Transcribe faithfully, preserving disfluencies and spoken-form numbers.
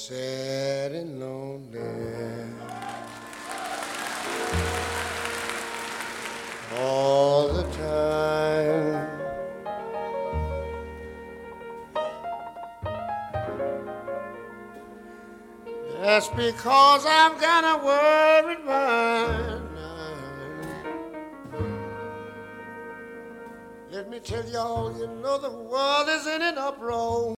sad and lonely all the time. That's because I'm kinda worried mind. Let me tell y'all, you know the world is in an uproar.